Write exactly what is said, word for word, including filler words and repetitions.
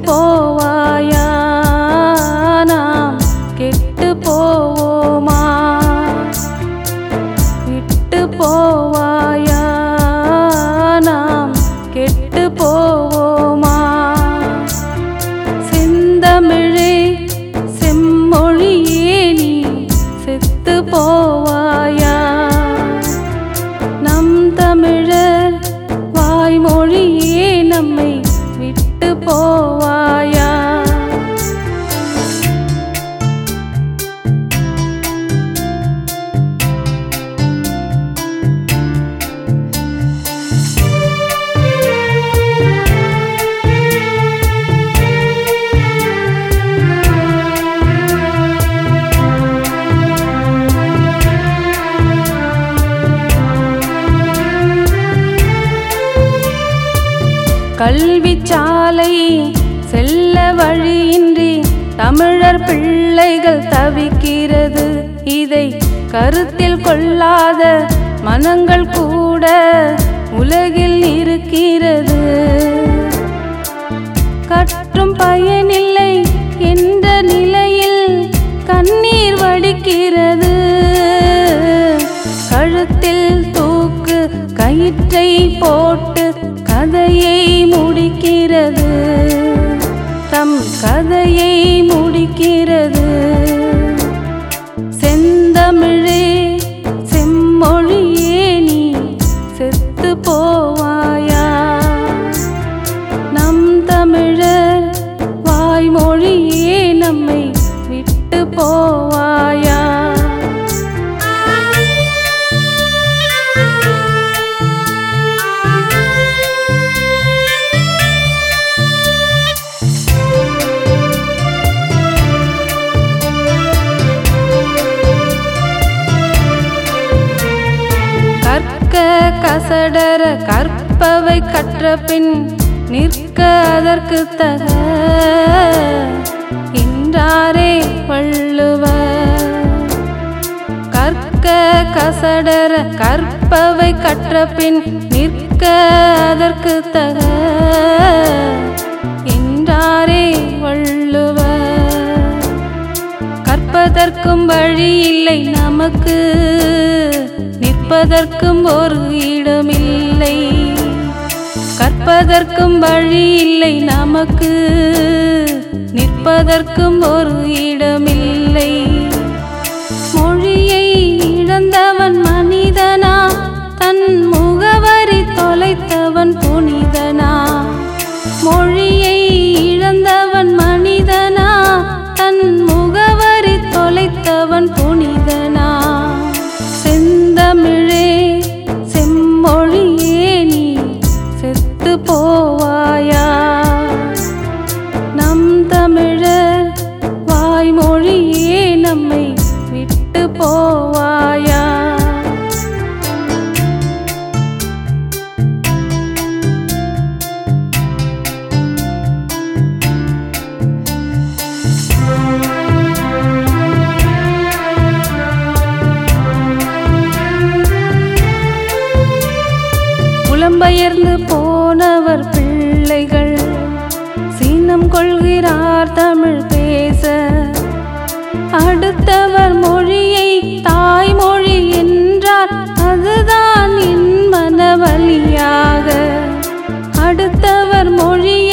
போவாயா நாம் கெட்டு போவோமா விட்டு போவாயா நாம் கெட்டு போவோமா செந்தமிழே செம்மொழியே நீ செத்து போவாயா நம் தமிழர் வாய்மொழியே நம்மை விட்டு போவாயா கல்வி சாலை செல்ல வழியின்றி தமிழர் பிள்ளைகள் தவிக்கிறது. இதை கருத்தில் கொள்ளாத மனங்கள் கூட உலகில் இருக்கிறது. கற்றும் பயனில்லை என்ற நிலையில் கண்ணீர் வடிக்கிறது. கழுத்தில் தூக்கு கயிற்றை போட்டு கதையை முடிக்கிறது. தம் கதையை முடிக்கிறது. செந்தமிழே செம்மொழியே நீ செத்து போவாயா நம் தமிழர் வாய்மொழியே நம்மை விட்டு போவாயா கசடர கற்பவை கற்ற பின் நிற்க அதற்கு தக என்றாரே வள்ளுவர். கற்க கசடர கற்பவை கற்ற பின் நிற்க அதற்கு தக என்றாரே வள்ளுவர். கற்பதற்கும் வழி இல்லை நமக்கு, நிற்பதற்கும் ஒரு இடமில்லை. கற்பதற்கும் வழி இல்லை நமக்கு, நிற்பதற்கும் ஒரு இடமில்லை. மொழியை இழந்தவன் மனிதனா, தன் முகவரி தொலைத்தவன் புனிதனா? மொழியை இழந்தவன் மனிதனா, தன் முகவரி தொலைத்தவன் புனிதனா? செந்தமிழே செம்மொழியே நீ செத்து போவாயா நம் தமிழர் வாய்மொழியே நம்மை விட்டு போவாயா? புலம்பெயர்ந்து போனவர் பிள்ளைகள் சீனம் கொள்கிறார் தமிழ் பேச. அடுத்தவர் மொழியை தாய்மொழி என்றார், அதுதான் என் மனவலியாக. அடுத்தவர் மொழியை